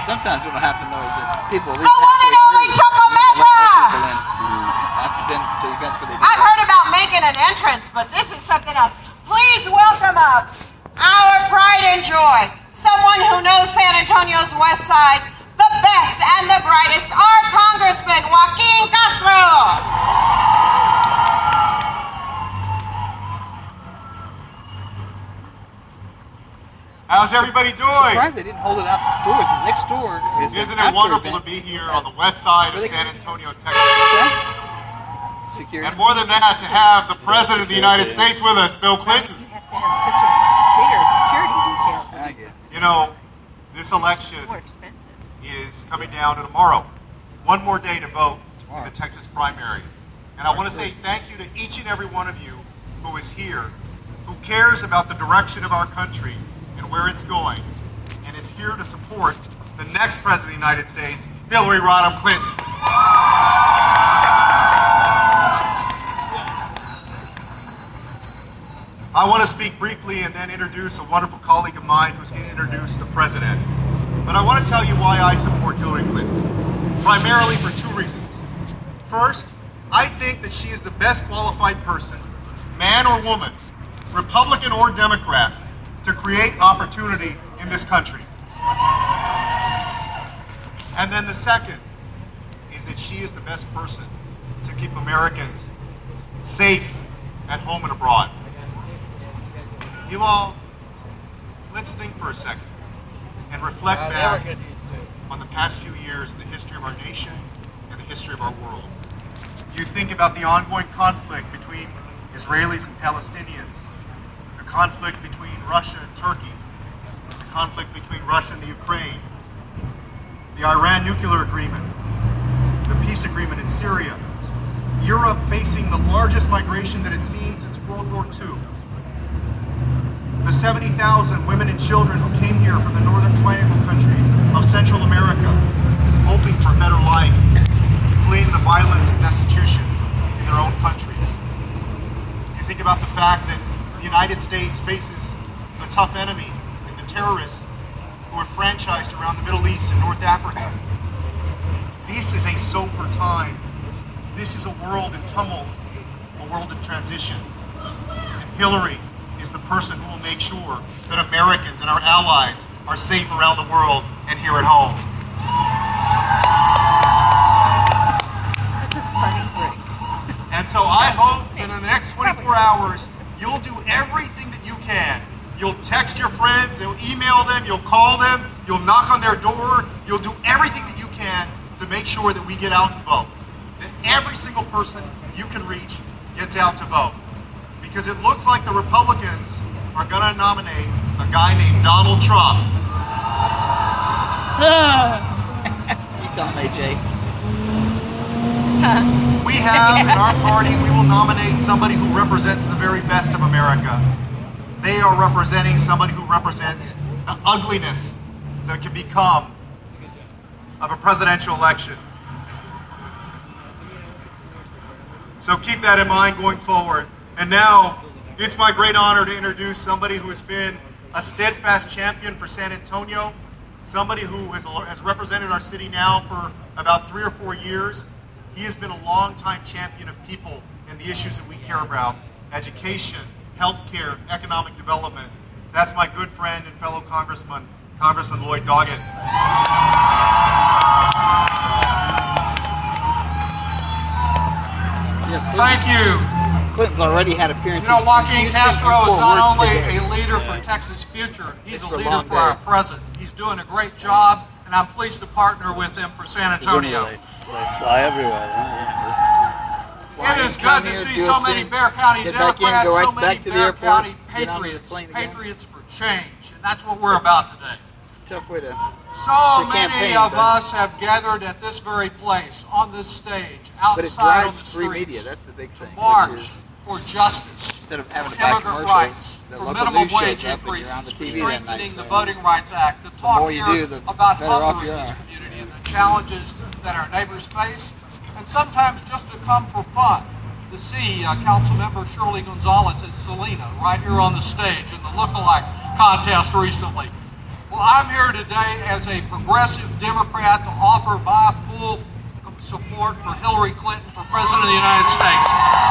Sometimes what will happen though is that people leave The one and only Choco Mesa! I heard about making an entrance, but this is something else. Please welcome up our pride and joy, someone who knows San Antonio's West Side the best and the brightest, our Congressman Joaquin Castro. How's everybody doing? Surprised they didn't hold it outdoors. The next door is Isn't it wonderful to be here on the west side of San Antonio, Texas? Security. And more than that, to have the President of the United States with us, Bill Clinton. You have to have such a bigger security detail. I guess. You know, this election More expensive. is coming down to tomorrow. One more day to vote in the Texas primary. And I want to say thank you to each and every one of you who is here, who cares about the direction of our country and where it's going, and is here to support the next President of the United States, Hillary Rodham Clinton. I want to speak briefly and then introduce a wonderful colleague of mine who's going to introduce the President. But I want to tell you why I support Hillary Clinton, primarily for two reasons. First, I think that she is the best qualified person, man or woman, Republican or Democrat, to create opportunity in this country. And then the second is that she is the best person to keep Americans safe at home and abroad. You all, let's think for a second and reflect back on the past few years in the history of our nation and the history of our world. You think about the ongoing conflict between Israelis and Palestinians, the conflict between Russia and Turkey, the conflict between Russia and the Ukraine, the Iran nuclear agreement, the peace agreement in Syria, Europe facing the largest migration that it's seen since World War II, the 70,000 women and children who came here from the Northern Triangle countries of Central America, hoping for a better life, fleeing the violence and destitution in their own countries. You think about the fact that the United States faces a tough enemy in the terrorists who are franchised around the Middle East and North Africa. This is a sober time. This is a world in tumult, a world in transition. And Hillary is the person who will make sure that Americans and our allies are safe around the world and here at home. That's a funny break. And so I hope that in the next 24 hours, you'll do everything that you can. You'll text your friends, you'll email them, you'll call them, you'll knock on their door, you'll do everything that you can to make sure that we get out and vote. That every single person you can reach gets out to vote. Because it looks like the Republicans are going to nominate a guy named Donald Trump. You tell him, AJ. We have in our party, we will nominate somebody who represents the very best of America. They are representing somebody who represents the ugliness that can become of a presidential election. So keep that in mind going forward. And now, it's my great honor to introduce somebody who has been a steadfast champion for San Antonio, somebody who has represented our city now for about 3 or 4 years. He has been a longtime champion of people and the issues that we care about: education, healthcare, economic development. That's my good friend and fellow Congressman Lloyd Doggett. Thank you. Clinton's already had appearances. You know, Joaquin Castro is not only today. a leader for Texas' future, he's It's a for a leader long for our day. present. He's doing a great job, and I'm pleased to partner with him for San Antonio. They fly everywhere. It is good to see so many Bexar County Get back in, Democrats, go right so many back to the Bexar airport, County get on the patriots, plane again. patriots for change, and that's what we're about today. Tough way to. So The many campaign, of but- us have gathered at this very place, on this stage, But it outside on drives the free streets, media. That's the big thing. to march which is, for justice, instead of having to for buy immigrant commercials, rights, the for local minimum news shows wage up and you're increases, on the for TV that night. strengthening So the Voting Rights Act, to talk more you here do, the about better off hunger you in this are. community and the challenges that our neighbors face, and sometimes just to come for fun, to see Councilmember Shirley Gonzalez as Selena right here on the stage in the look-alike contest recently. Well, I'm here today as a progressive Democrat to offer my full support for Hillary Clinton for President of the United States.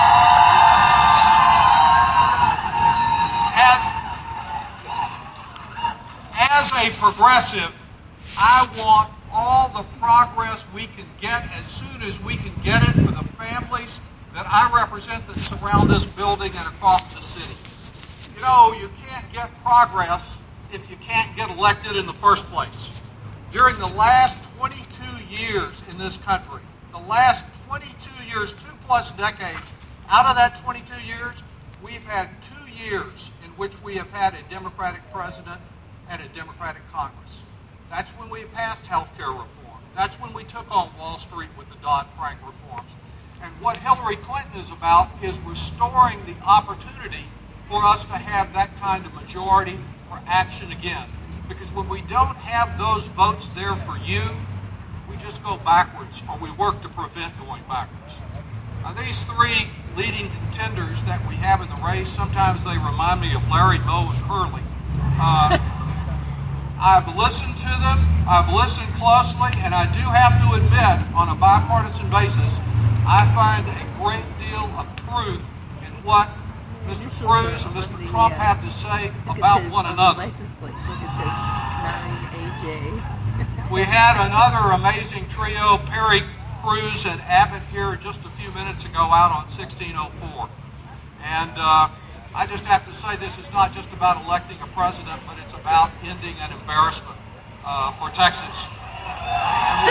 As a progressive, I want all the progress we can get as soon as we can get it for the families that I represent that surround this building and across the city. You know, you can't get progress if you can't get elected in the first place. During the last 22 years in this country, the last 22 years, 2+ decades, out of that 22 years, we've had 2 years in which we have had a Democratic president and a Democratic Congress. That's when we passed health care reform. That's when we took on Wall Street with the Dodd-Frank reforms. And what Hillary Clinton is about is restoring the opportunity for us to have that kind of majority for action again. Because when we don't have those votes there for you, we just go backwards, or we work to prevent going backwards. Now, these three leading contenders that we have in the race, sometimes they remind me of Larry, Moe, and Curly. I've listened to them, I've listened closely, and I do have to admit, on a bipartisan basis, I find a great deal of truth in what Mr. Cruz and Mr. Trump have to say about one another. License plate. Look, it says 9AJ. We had another amazing trio, Perry, Cruz, and Abbott, here just a few minutes ago out on 1604. And I just have to say this is not just about electing a president, but it's about ending an embarrassment for Texas. And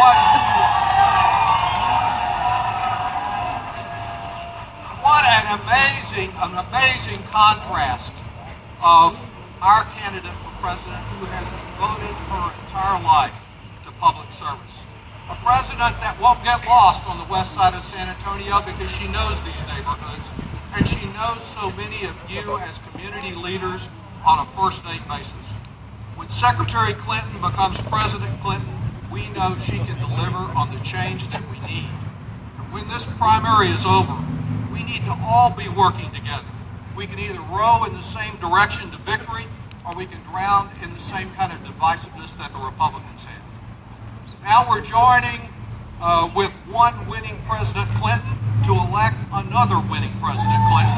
what an amazing contrast of our candidate for president who has devoted her entire life to public service. A president that won't get lost on the west side of San Antonio because she knows these neighborhoods. And she knows so many of you as community leaders on a first-name basis. When Secretary Clinton becomes President Clinton, we know she can deliver on the change that we need. And when this primary is over, we need to all be working together. We can either row in the same direction to victory, or we can drown in the same kind of divisiveness that the Republicans have. Now we're joining with one winning President Clinton to elect another winning President Clinton.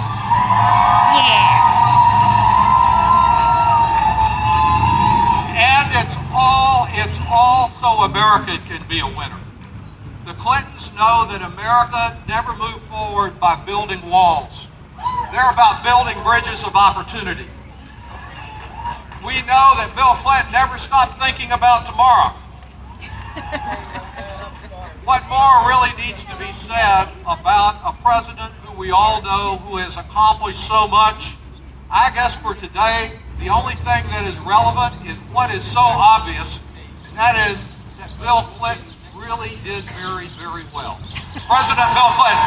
And it's all so America can be a winner. The Clintons know that America never moved forward by building walls. They're about building bridges of opportunity. We know that Bill Clinton never stopped thinking about tomorrow. What more really needs to be said about a president who we all know who has accomplished so much? I guess for today, the only thing that is relevant is what is so obvious, and that is that Bill Clinton really did very, very well. President Bill Clinton.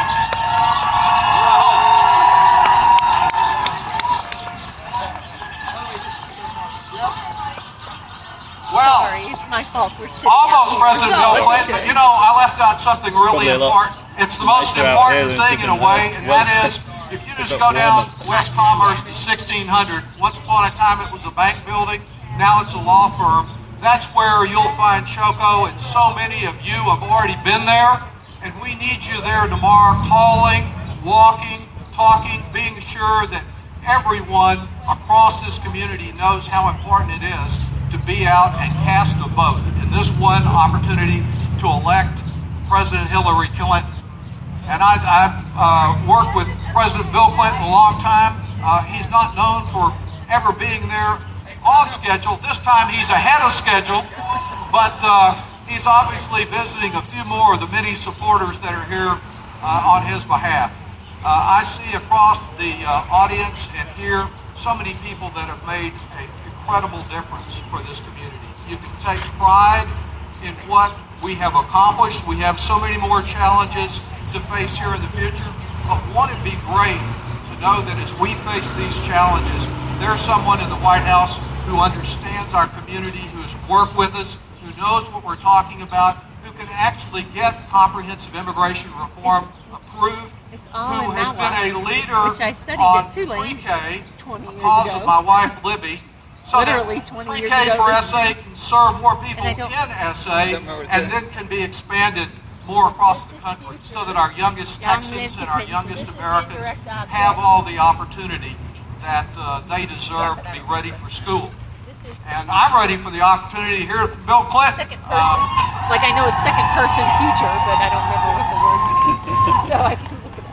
Well, sorry, it's my fault. We're sitting almost out President here. Bill Clinton, but you know, I left out something really important. It's the most important thing in a way, and that is, if you just go down West Commerce to 1600, once upon a time it was a bank building, now it's a law firm. That's where you'll find Choco, and so many of you have already been there, and we need you there tomorrow, calling, walking, talking, being sure that everyone across this community knows how important it is to be out and cast a vote in this one opportunity to elect President Hillary Clinton. And I've worked with President Bill Clinton a long time. He's not known for ever being there on schedule. This time he's ahead of schedule, but he's obviously visiting a few more of the many supporters that are here on his behalf. I see across the audience and here so many people that have made an incredible difference for this community. You can take pride in what we have accomplished. We have so many more challenges to face here in the future, but won't it be great to know that as we face these challenges, there's someone in the White House who understands our community, who's worked with us, who knows what we're talking about, who can actually get comprehensive immigration reform approved, who has been a leader on pre-K because of my wife Libby. so literally that 20 years pre-K ago. for SA can serve more people And I in SA don't know what and it's then can be expanded more across the This is country future. so that our youngest Young Texans lives and our depends. youngest This is the Americans indirect object. have all the opportunity that they deserve to be ready for school. This is And I'm ready for the opportunity to hear from Bill Clinton. second person. Like I know it's second person future, but I don't remember what the word means. So I can look it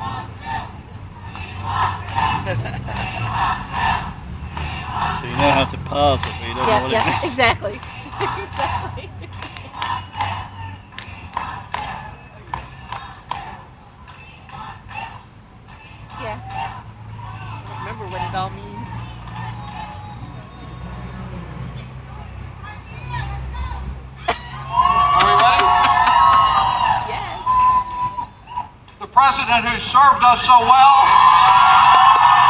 up. So you know how to parse it, but you don't know what it Yeah, means. exactly. Exactly. Yeah. I don't remember what it all means. Are we ready? Yes. The president who served us so well.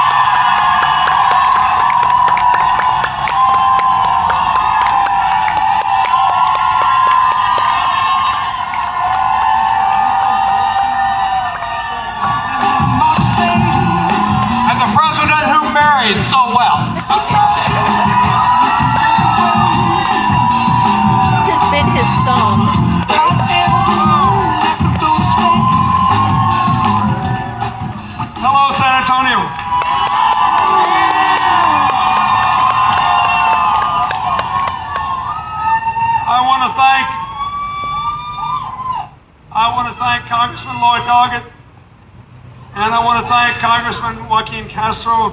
And the president who married so well. This has been his song. Hello, San Antonio. I want to thank Congressman Lloyd Doggett, and I want to thank Congressman Joaquin Castro.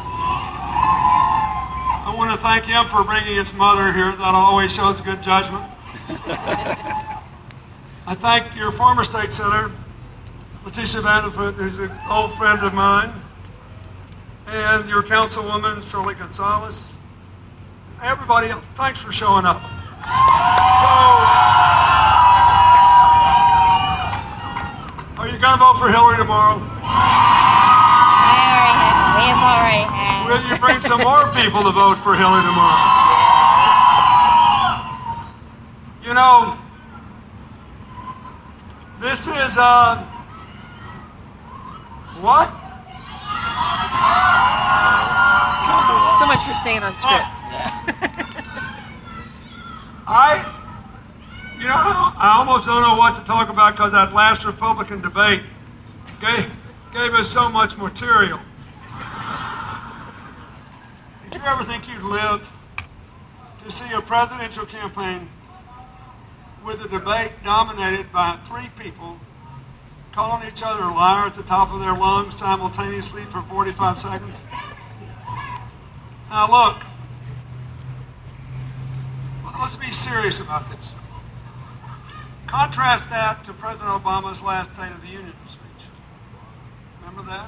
I want to thank him for bringing his mother here. That always shows good judgment. I thank your former state senator, Letitia Vanderput, who's an old friend of mine, and your councilwoman, Shirley Gonzalez. Everybody else, thanks for showing up. So, are you going to vote for Hillary tomorrow? We've already had. Will you bring some more people to vote for Hillary tomorrow? You know, this is, what? So much for staying on script. You know, I almost don't know what to talk about because that last Republican debate gave us so much material. Did you ever think you'd live to see a presidential campaign with a debate dominated by three people calling each other a liar at the top of their lungs simultaneously for 45 seconds? Now look, let's be serious about this. Contrast that to President Obama's last State of the Union speech. Remember that?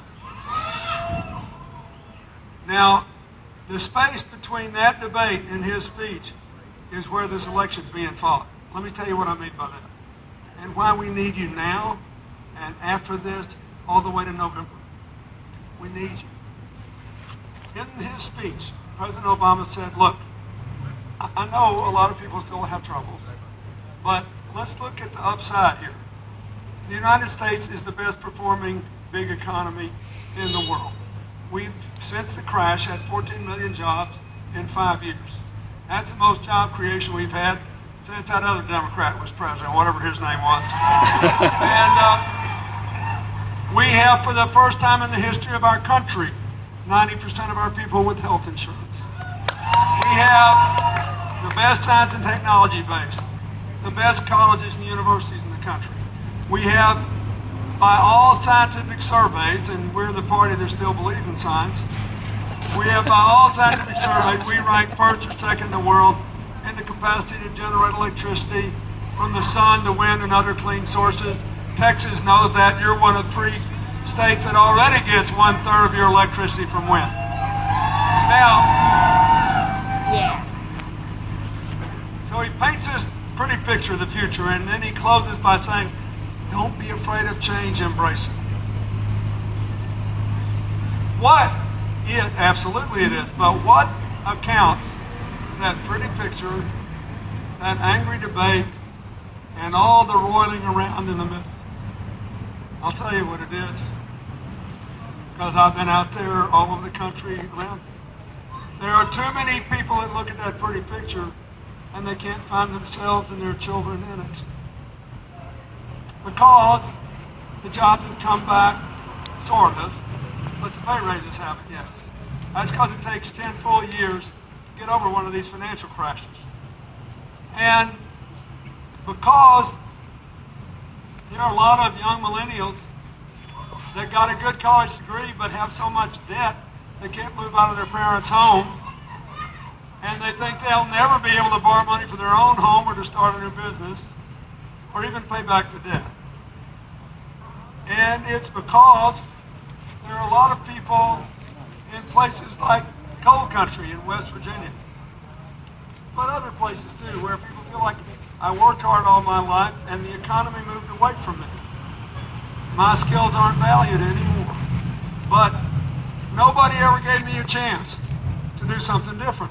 Now, the space between that debate and his speech is where this election's being fought. Let me tell you what I mean by that. And why we need you now and after this all the way to November. We need you. In his speech, President Obama said, look, I know a lot of people still have troubles, but let's look at the upside here. The United States is the best performing big economy in the world. We've, since the crash, had 14 million jobs in 5 years. That's the most job creation we've had since that other Democrat was president, whatever his name was. And we have, for the first time in the history of our country, 90% of our people with health insurance. We have the best science and technology base, the best colleges and universities in the country. We have, by all scientific surveys, and we're the party that still believes in science, we have, by all scientific surveys, we rank first or second in the world in the capacity to generate electricity from the sun, the wind, and other clean sources. Texas knows that. You're one of 3 states that already gets 1/3 of your electricity from wind. Now, Yeah. so he paints this pretty picture of the future, and then he closes by saying, don't be afraid of change, embrace it. Absolutely it is, but what accounts that pretty picture, that angry debate, and all the roiling around in the middle? I'll tell you what it is, because I've been out there all over the country around. There are too many people that look at that pretty picture and they can't find themselves and their children in it. Because the jobs have come back, sort of, but the pay raises haven't yet. That's because it takes 10 full years to get over one of these financial crashes. And because there are a lot of young millennials that got a good college degree but have so much debt they can't move out of their parents' home, and they think they'll never be able to borrow money for their own home or to start a new business or even pay back the debt. And it's because there are a lot of people in places like coal country in West Virginia, but other places too, where people feel like, I worked hard all my life and the economy moved away from me. My skills aren't valued anymore. But nobody ever gave me a chance to do something different.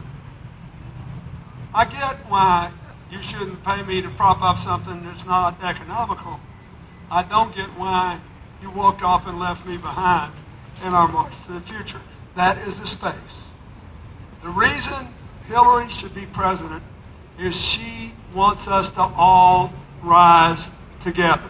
I get why you shouldn't pay me to prop up something that's not economical. I don't get why you walked off and left me behind in our march to the future. That is the space. The reason Hillary should be president is she wants us to all rise together.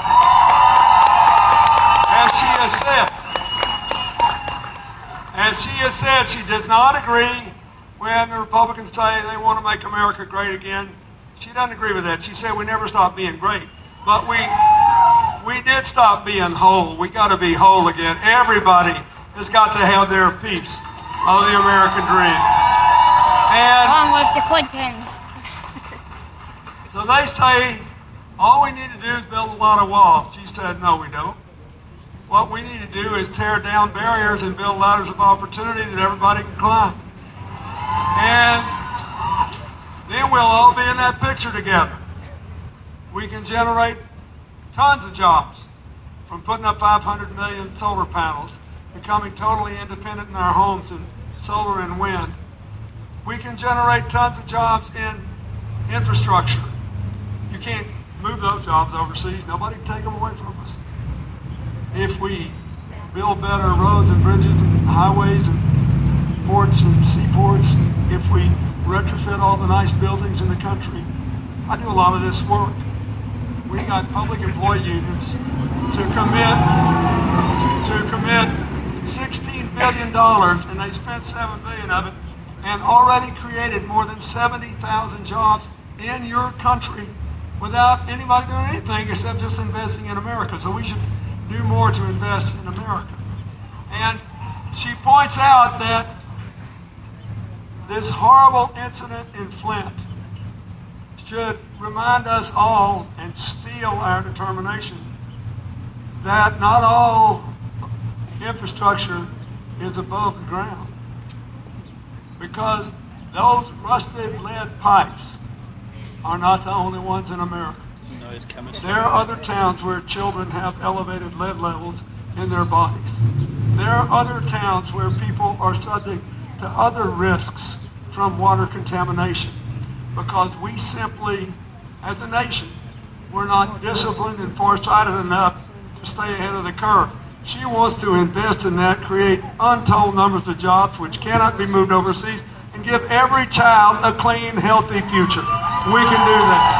As she has said, she does not agree when the Republicans say they want to make America great again. She doesn't agree with that. She said we never stopped being great. But we did stop being whole. We got to be whole again. Everybody has got to have their piece of the American dream. And along with the Clintons. So they say, all we need to do is build a lot of walls. She said, no, we don't. What we need to do is tear down barriers and build ladders of opportunity that everybody can climb. And then we'll all be in that picture together. We can generate tons of jobs from putting up 500 million solar panels, becoming totally independent in our homes in solar and wind. We can generate tons of jobs in infrastructure. You can't move those jobs overseas. Nobody can take them away from us. If we build better roads and bridges and highways and ports and seaports, if we retrofit all the nice buildings in the country, I do a lot of this work. We got public employee unions to commit $16 billion, and they spent $7 billion of it, and already created more than 70,000 jobs in your country without anybody doing anything except just investing in America. So we should do more to invest in America. And she points out that this horrible incident in Flint should remind us all and steel our determination that not all infrastructure is above the ground. Because those rusted lead pipes are not the only ones in America. There are other towns where children have elevated lead levels in their bodies. There are other towns where people are subject to other risks from water contamination because we simply, as a nation, we're not disciplined and farsighted enough to stay ahead of the curve. She wants to invest in that, create untold numbers of jobs which cannot be moved overseas, and give every child a clean, healthy future. We can do that.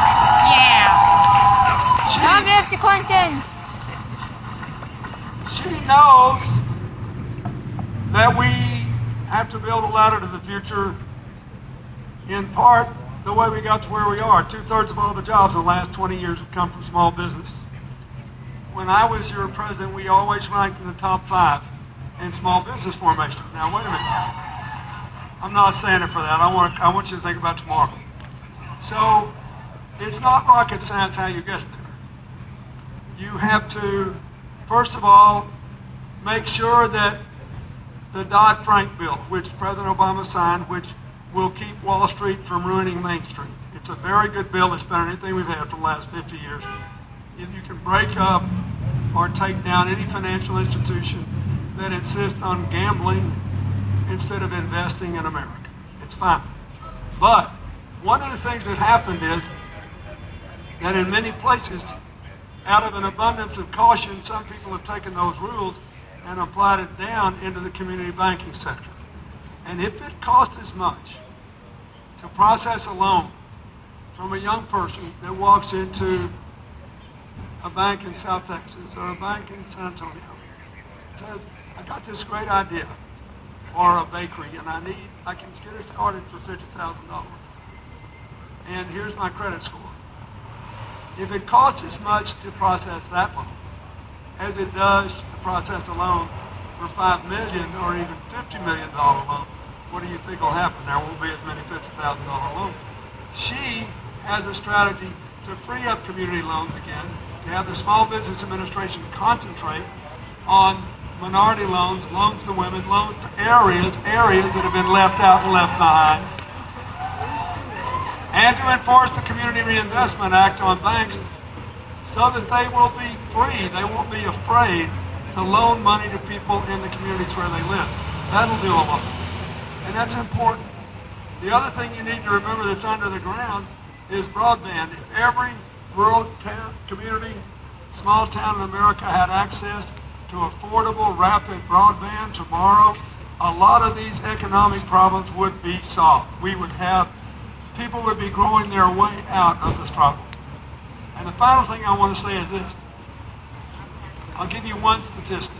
Long live the Clintons. She knows that we have to build a ladder to the future, in part the way we got to where we are. 2/3 of all the jobs in the last 20 years have come from small business. When I was your president, we always ranked in the top 5 in small business formation. Now, wait a minute. I'm not saying it for that. I want you to think about tomorrow. So, it's not rocket science how you get there. You have to, first of all, make sure that the Dodd-Frank bill, which President Obama signed, which will keep Wall Street from ruining Main Street. It's a very good bill. It's better than anything we've had for the last 50 years. If you can break up or take down any financial institution that insists on gambling instead of investing in America, it's fine. But one of the things that happened is that in many places, out of an abundance of caution, some people have taken those rules and applied it down into the community banking sector. And if it costs as much to process a loan from a young person that walks into a bank in South Texas or a bank in San Antonio, says, I got this great idea for a bakery and I can get it started for $50,000. And here's my credit score. If it costs as much to process that loan as it does to process a loan for $5 million or even $50 million loan, what do you think will happen? There won't be as many $50,000 loans. She has a strategy to free up community loans again, to have the Small Business Administration concentrate on minority loans, loans to women, loans to areas that have been left out and left behind, and to enforce the Community Reinvestment Act on banks so that they will be free, they won't be afraid to loan money to people in the communities where they live. That'll do a lot. And that's important. The other thing you need to remember that's under the ground is broadband. If every rural town, community, small town in America had access to affordable, rapid broadband tomorrow, a lot of these economic problems would be solved. People would be growing their way out of the struggle. And the final thing I want to say is this. I'll give you one statistic.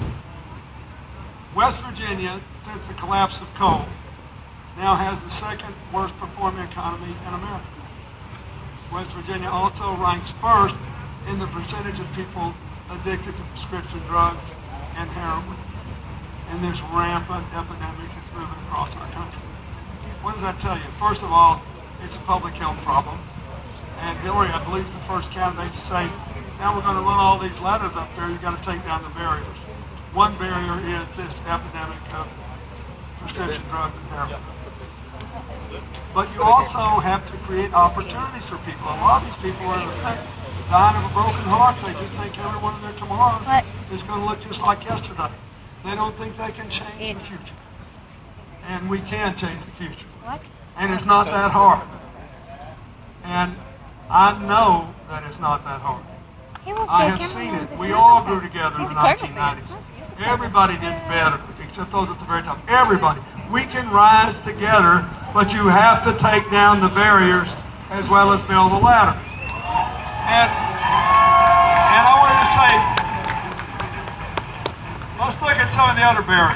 West Virginia, since the collapse of coal, now has the second worst performing economy in America. West Virginia also ranks first in the percentage of people addicted to prescription drugs and heroin in this rampant epidemic that's moving across our country. What does that tell you? First of all, it's a public health problem. And Hillary, I believe, is the first candidate to say, now we're going to run all these ladders up there, you've got to take down the barriers. One barrier is this epidemic of prescription drugs and heroin. But you also have to create opportunities for people. A lot of these people are in effect dying of a broken heart. They just think every one of their tomorrows is going to look just like yesterday. They don't think they can change the future. And we can change the future. And it's not that hard. And I know that it's not that hard. I have seen it. We all grew together in the 1990s. Everybody did better, except those at the very top. Everybody. We can rise together, but you have to take down the barriers as well as build the ladders. And I want to tell you, let's look at some of the other barriers.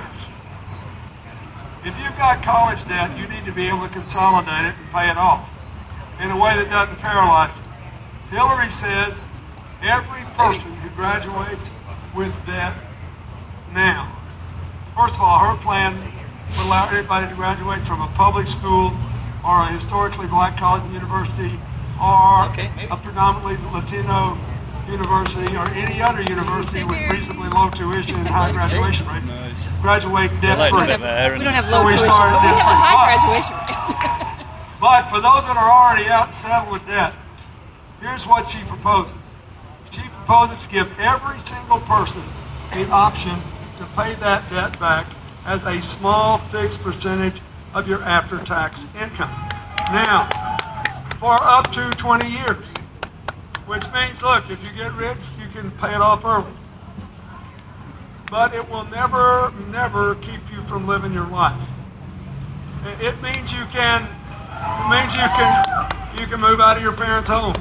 If you've got college debt, you need to be able to consolidate it and pay it off in a way that doesn't paralyze you. Hillary says every person who graduates with debt now, first of all, her plan would allow everybody to graduate from a public school or a historically black college and university or a predominantly Latino university or any other university with reasonably low tuition and high graduation rate. Graduate debt-free. We don't have so low tuition, but we have a high graduation rate. But for those that are already out and settled with debt, here's what she proposes. She proposes to give every single person the option to pay that debt back as a small fixed percentage of your after-tax income. Now, for up to 20 years, which means, look, if you get rich, you can pay it off early. But it will never, never keep you from living your life. It means you can move out of your parents' home.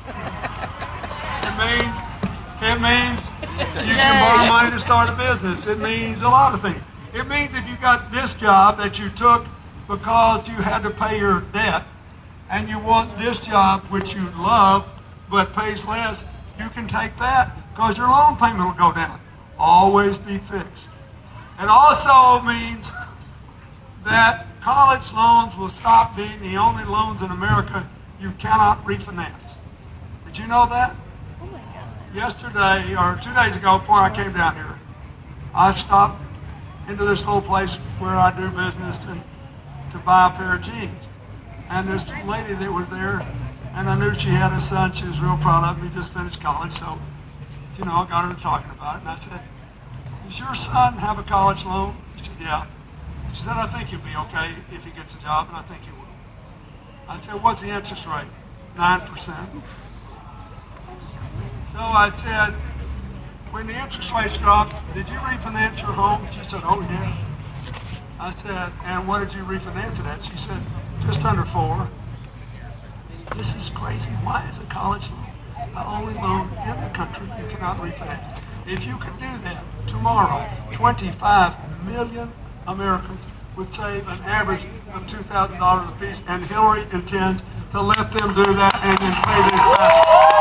It means you can borrow money to start a business. It means a lot of things. It means if you got this job that you took because you had to pay your debt, and you want this job which you love but pays less, you can take that because your loan payment will go down. Always be fixed. It also means that college loans will stop being the only loans in America you cannot refinance. Did you know that? Oh my God. Yesterday, or 2 days ago, before I came down here, I stopped into this little place where I do business to buy a pair of jeans. And this lady that was there, and I knew she had a son, she was real proud of him, he just finished college, so, I got her to talking about it, and I said, does your son have a college loan? She said, yeah. She said, I think he'll be okay if he gets a job, and I think he will. I said, what's the interest rate? 9%. So I said, when the interest rates dropped, did you refinance your home? She said, oh yeah. I said, and what did you refinance it at? She said, just under 4. This is crazy. Why is a college loan the only loan in the country you cannot refinance? If you could do that tomorrow, 25 million Americans would save an average of $2,000 apiece, and Hillary intends to let them do that and then pay this back.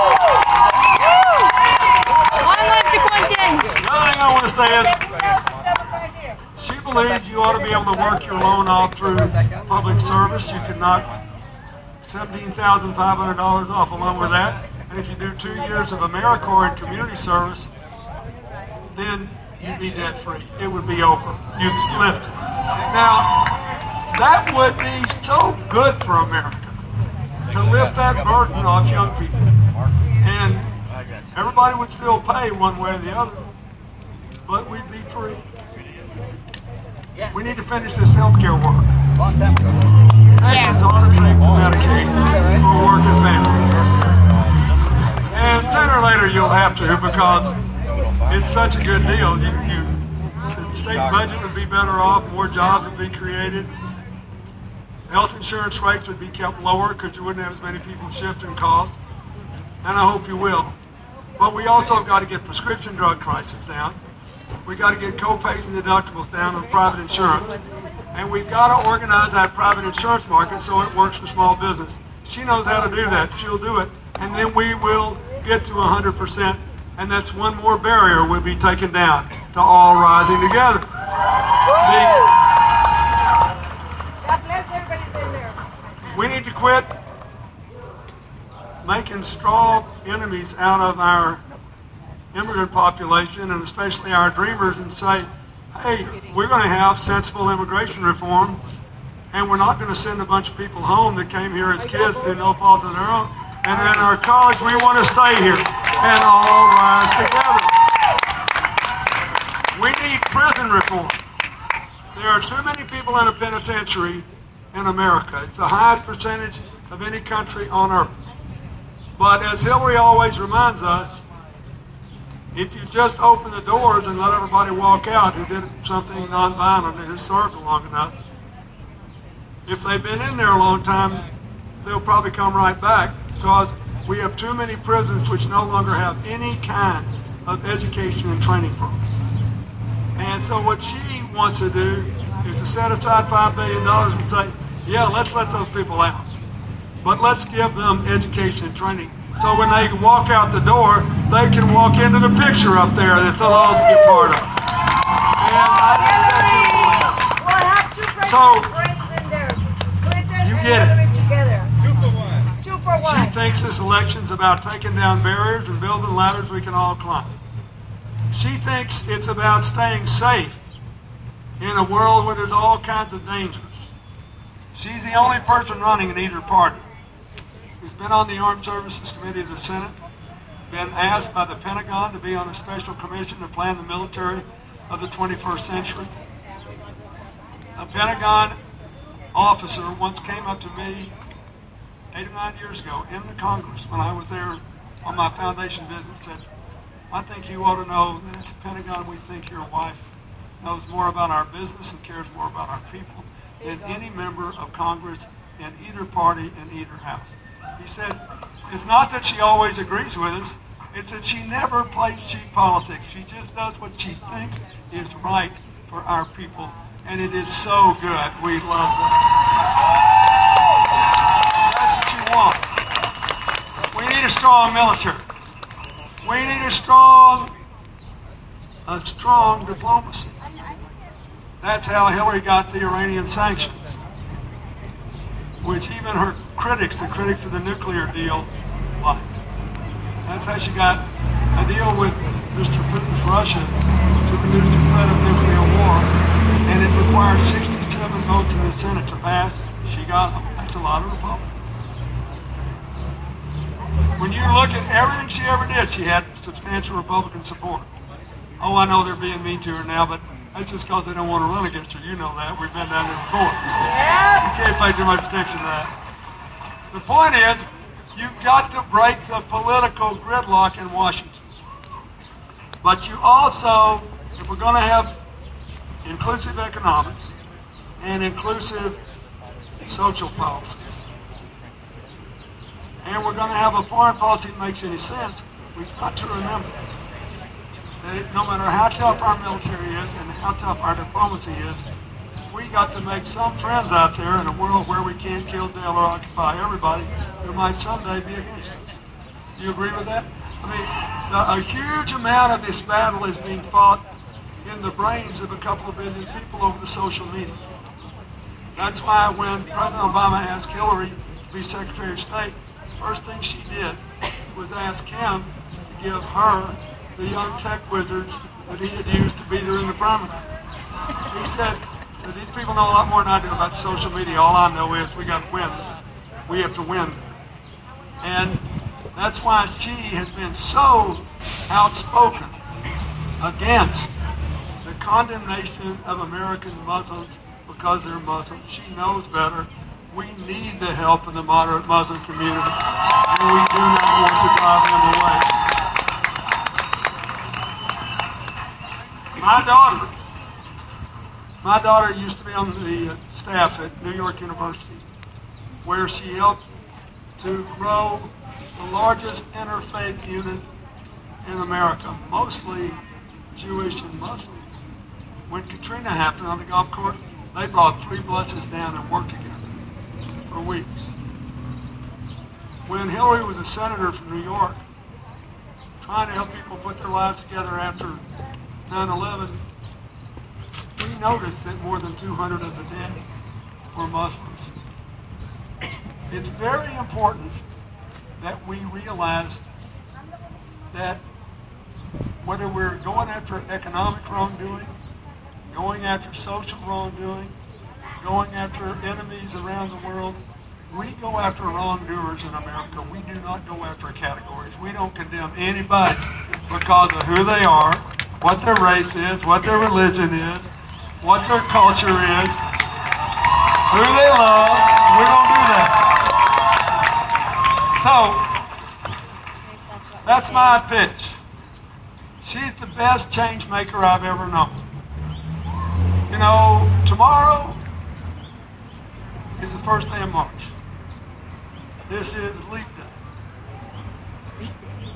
Long live the Clintons! The other thing I want to say is, she believes you ought to be able to work your loan off through public service. You can knock $17,500 off along with that. And if you do 2 years of AmeriCorps and community service, then you'd be debt free. It would be over. You'd lift it. Now, that would be so good for America to lift that burden off young people. And everybody would still pay one way or the other, but we'd be free. We need to finish this healthcare work. Actions ought to take for Medicaid for working families. And sooner or later you'll have to, because it's such a good deal. The state budget would be better off, more jobs would be created. Health insurance rates would be kept lower because you wouldn't have as many people shifting costs. And I hope you will. But we also got to get prescription drug prices down. We got to get co-pays and deductibles down on private insurance. And we've got to organize that private insurance market so it works for small business. She knows how to do that. She'll do it. And then we will get to 100%. And that's one more barrier we'll be taken down to all rising together. We need to quit making straw enemies out of our immigrant population, and especially our dreamers, and say, hey, we're going to have sensible immigration reform, and we're not going to send a bunch of people home that came here as kids through no fault of their own. And in our college, we want to stay here and all rise together. We need prison reform. There are too many people in a penitentiary in America. It's the highest percentage of any country on earth. But as Hillary always reminds us, if you just open the doors and let everybody walk out who did something nonviolent and has served long enough, if they've been in there a long time, they'll probably come right back, because we have too many prisons which no longer have any kind of education and training program. And so what she wants to do is to set aside $5 billion and say, yeah, let's let those people out, but let's give them education and training. So when they walk out the door, they can walk into the picture up there that they'll all get part of. And I think that's important. So, you get it. 2 for 1. She thinks this election's about taking down barriers and building ladders we can all climb. She thinks it's about staying safe in a world where there's all kinds of dangers. She's the only person running in either party. He's been on the Armed Services Committee of the Senate, been asked by the Pentagon to be on a special commission to plan the military of the 21st century. A Pentagon officer once came up to me 8 or 9 years ago in the Congress when I was there on my foundation business, said, I think you ought to know that at the Pentagon we think your wife knows more about our business and cares more about our people than any member of Congress in either party in either house. He said, it's not that she always agrees with us, it's that she never plays cheap politics. She just does what she thinks is right for our people. And it is so good. We love that. That's what you want. We need a strong military. We need a strong diplomacy. That's how Hillary got the Iranian sanctions, which even her critics, the critics of the nuclear deal, liked. That's how she got a deal with Mr. Putin's Russia to reduce the threat of nuclear war, and it required 67 votes in the Senate to pass. She got them. That's a lot of Republicans. When you look at everything she ever did, she had substantial Republican support. Oh, I know they're being mean to her now, but that's just because they don't want to run against her. You know that. We've been down there before. You can't pay too much attention to that. The point is, you've got to break the political gridlock in Washington. But you also, if we're going to have inclusive economics, and inclusive social policy. And we're going to have a foreign policy that makes any sense. We've got to remember that no matter how tough our military is and how tough our diplomacy is, we got to make some friends out there in a world where we can't kill, jail, or occupy everybody who might someday be against us. Do you agree with that? I mean, a huge amount of this battle is being fought in the brains of a couple of billion people over the social media. That's why when President Obama asked Hillary to be Secretary of State, the first thing she did was ask him to give her the young tech wizards that he had used to beat her in the primary. He said, so these people know a lot more than I do about social media. All I know is we got to win. We have to win. And that's why she has been so outspoken against the condemnation of American Muslims because they're Muslims. She knows better. We need the help of the moderate Muslim community, and we do not want to drive them away. My daughter used to be on the staff at New York University, where she helped to grow the largest interfaith unit in America, mostly Jewish and Muslim. When Katrina happened on the golf course, they brought 3 buses down and worked together for weeks. When Hillary was a senator from New York, trying to help people put their lives together after 9/11, we noticed that more than 200 of the dead were Muslims. It's very important that we realize that whether we're going after economic wrongdoing, going after social wrongdoing, going after enemies around the world, we go after wrongdoers in America. We do not go after categories. We don't condemn anybody because of who they are, what their race is, what their religion is, what their culture is, who they love. We don't do that. So, that's my pitch. She's the best change maker I've ever known. You know, tomorrow is the first day of March. This is Leap Day.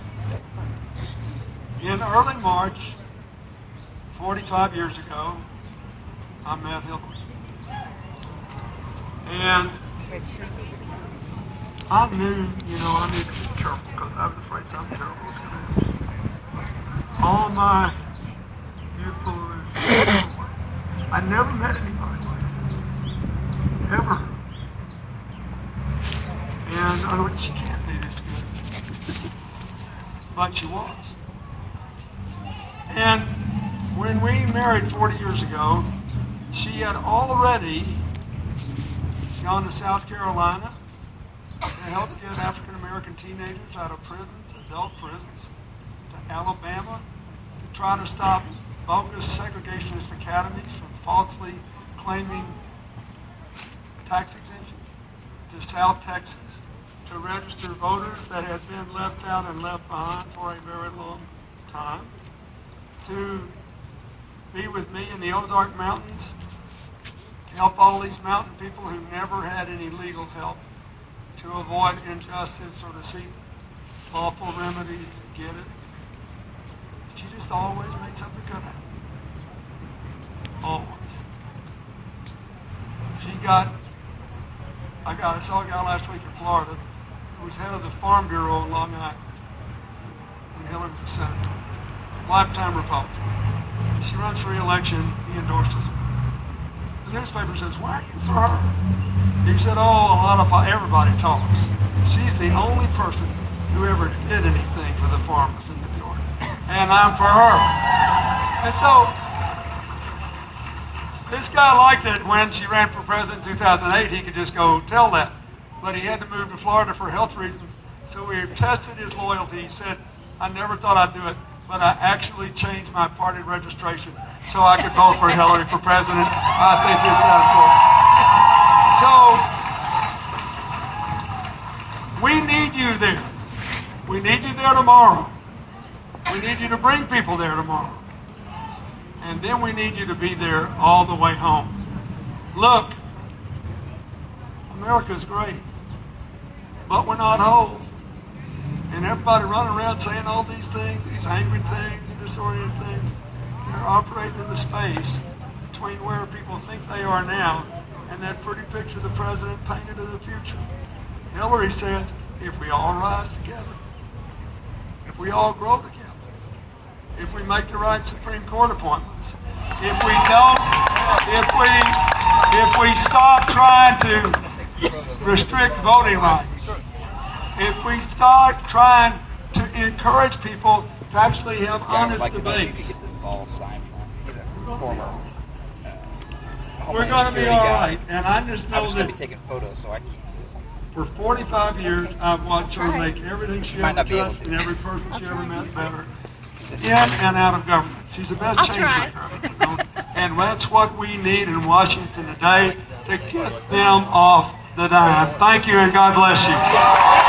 In early March, 45 years ago, I met Hillary. And I knew, I needed to be careful because I was afraid something terrible was going to happen. All my youthful illusions. I never met anybody like her. Ever. And I thought, she can't be this good. But she was. And when we married 40 years ago, she had already gone to South Carolina to help get African American teenagers out of prisons, adult prisons, to Alabama, to try to stop bogus segregationist academies from falsely claiming tax exemption, to South Texas, to register voters that had been left out and left behind for a very long time, to be with me in the Ozark Mountains, to help all these mountain people who never had any legal help, to avoid injustice or to seek lawful remedies to get it. She just always made something good happen. Always. I saw a guy last week in Florida who was head of the Farm Bureau in Long Island when Hillary was senator. Lifetime Republican. She runs for re-election, he endorses her. The newspaper says, why are you for her? He said, everybody talks. She's the only person who ever did anything for the farmers in New York. And I'm for her. And so, this guy liked it when she ran for president in 2008. He could just go tell that. But he had to move to Florida for health reasons. So we tested his loyalty. He said, I never thought I'd do it, but I actually changed my party registration so I could vote for Hillary for president. I think it's that important. So, we need you there. We need you there tomorrow. We need you to bring people there tomorrow. And then we need you to be there all the way home. look, America's great, but we're not whole. And everybody running around saying all these things, these angry things, disoriented things, they're operating in the space between where people think they are now and that pretty picture the president painted of the future. Hillary said, if we all rise together, if we all grow together, if we make the right Supreme Court appointments, if we stop trying to restrict voting rights, if we start trying to encourage people to actually have honest debates, get this ball signed from. He's a former. We're going to be all right. And I just know I'm just going that to be taking photos, so I can't. for 45 years, I've watched her make everything she Might ever not be able touched to. and every person she ever met better, in and out of government. She's the best change maker. And that's what we need in Washington today, to get them off the dime. Thank you, and God bless you.